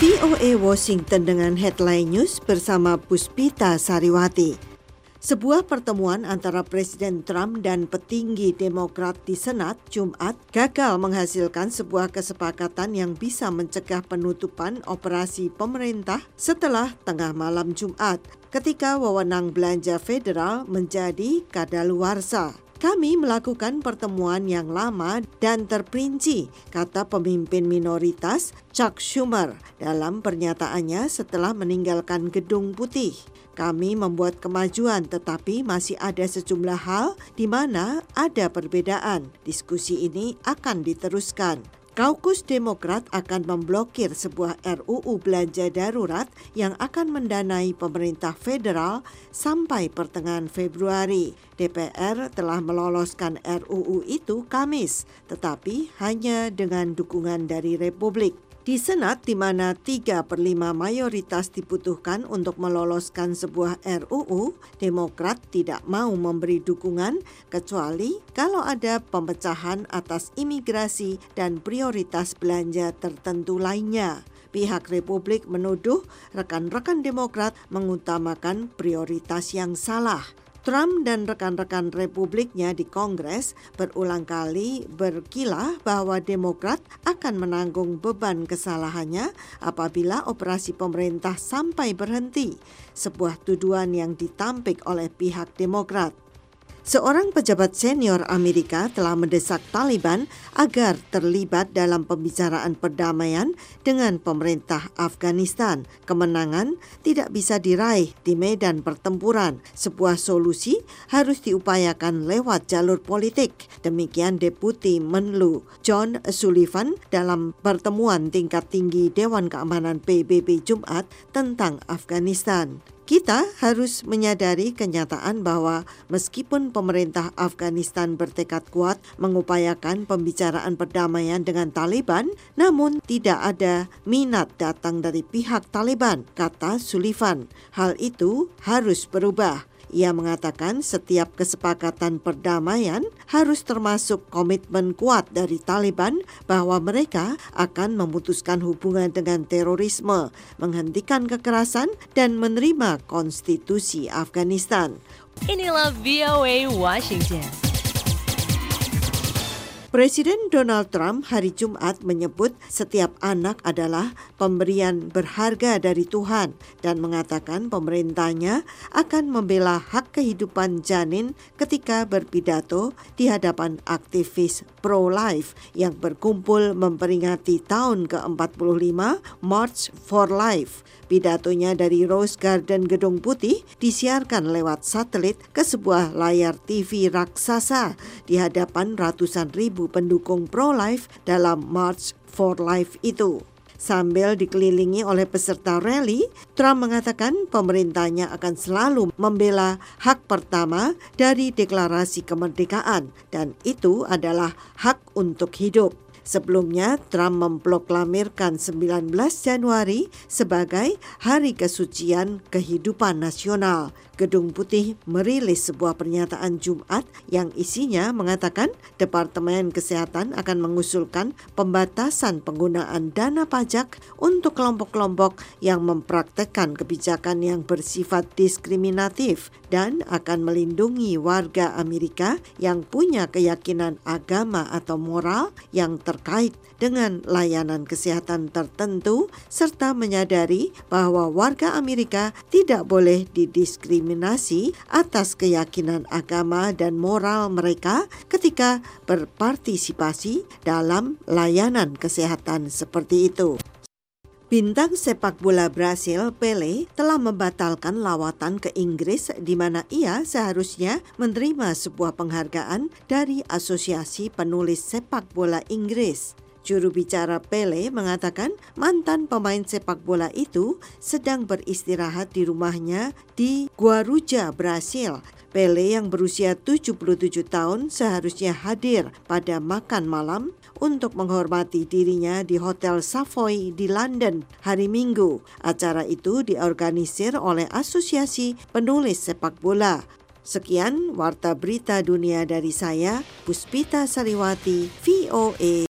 VOA Washington dengan headline news bersama Puspita Sariwati. Sebuah pertemuan antara Presiden Trump dan petinggi Demokrat di Senat Jumat gagal menghasilkan sebuah kesepakatan yang bisa mencegah penutupan operasi pemerintah setelah tengah malam Jumat ketika wewenang belanja federal menjadi kadaluarsa. Kami melakukan pertemuan yang lama dan terperinci, kata pemimpin minoritas Chuck Schumer dalam pernyataannya setelah meninggalkan Gedung Putih. Kami membuat kemajuan tetapi masih ada sejumlah hal di mana ada perbedaan. Diskusi ini akan diteruskan. Kaukus Demokrat akan memblokir sebuah RUU belanja darurat yang akan mendanai pemerintah federal sampai pertengahan Februari. DPR telah meloloskan RUU itu Kamis, tetapi hanya dengan dukungan dari Republik. Di Senat, di mana 3/5 mayoritas dibutuhkan untuk meloloskan sebuah RUU, Demokrat tidak mau memberi dukungan kecuali kalau ada pemecahan atas imigrasi dan prioritas belanja tertentu lainnya. Pihak Republik menuduh rekan-rekan Demokrat mengutamakan prioritas yang salah. Trump dan rekan-rekan Republiknya di Kongres berulang kali berkilah bahwa Demokrat akan menanggung beban kesalahannya apabila operasi pemerintah sampai berhenti, sebuah tuduhan yang ditampik oleh pihak Demokrat. Seorang pejabat senior Amerika telah mendesak Taliban agar terlibat dalam pembicaraan perdamaian dengan pemerintah Afghanistan. Kemenangan tidak bisa diraih di medan pertempuran. Sebuah solusi harus diupayakan lewat jalur politik. Demikian Deputi Menlu John Sullivan dalam pertemuan tingkat tinggi Dewan Keamanan PBB Jumat tentang Afghanistan. Kita harus menyadari kenyataan bahwa meskipun pemerintah Afghanistan bertekad kuat mengupayakan pembicaraan perdamaian dengan Taliban, namun tidak ada minat datang dari pihak Taliban, kata Sullivan. Hal itu harus berubah. Ia mengatakan setiap kesepakatan perdamaian harus termasuk komitmen kuat dari Taliban bahwa mereka akan memutuskan hubungan dengan terorisme, menghentikan kekerasan, dan menerima konstitusi Afghanistan. Inilah VOA Washington. Presiden Donald Trump hari Jumat menyebut setiap anak adalah pemberian berharga dari Tuhan dan mengatakan pemerintahnya akan membela hak kehidupan janin ketika berpidato di hadapan aktivis pro-life yang berkumpul memperingati tahun ke-45 March for Life. Pidatonya dari Rose Garden Gedung Putih disiarkan lewat satelit ke sebuah layar TV raksasa di hadapan ratusan ribu pendukung pro-life dalam March for Life itu. Sambil dikelilingi oleh peserta rally, Trump mengatakan pemerintahnya akan selalu membela hak pertama dari deklarasi kemerdekaan dan itu adalah hak untuk hidup. Sebelumnya, Trump memproklamirkan 19 Januari sebagai Hari Kesucian Kehidupan Nasional. Gedung Putih merilis sebuah pernyataan Jumat yang isinya mengatakan Departemen Kesehatan akan mengusulkan pembatasan penggunaan dana pajak untuk kelompok-kelompok yang mempraktekkan kebijakan yang bersifat diskriminatif dan akan melindungi warga Amerika yang punya keyakinan agama atau moral yang terkait dengan layanan kesehatan tertentu serta menyadari bahwa warga Amerika tidak boleh didiskriminasi atas keyakinan agama dan moral mereka ketika berpartisipasi dalam layanan kesehatan seperti itu. Bintang sepak bola Brasil Pelé telah membatalkan lawatan ke Inggris di mana ia seharusnya menerima sebuah penghargaan dari Asosiasi Penulis Sepak Bola Inggris. Juru bicara Pelé mengatakan mantan pemain sepak bola itu sedang beristirahat di rumahnya di Guarujá, Brasil. Pelé yang berusia 77 tahun seharusnya hadir pada makan malam untuk menghormati dirinya di Hotel Savoy di London hari Minggu. Acara itu diorganisir oleh Asosiasi Penulis Sepak Bola. Sekian Warta Berita Dunia dari saya, Puspita Sariwati, VOA.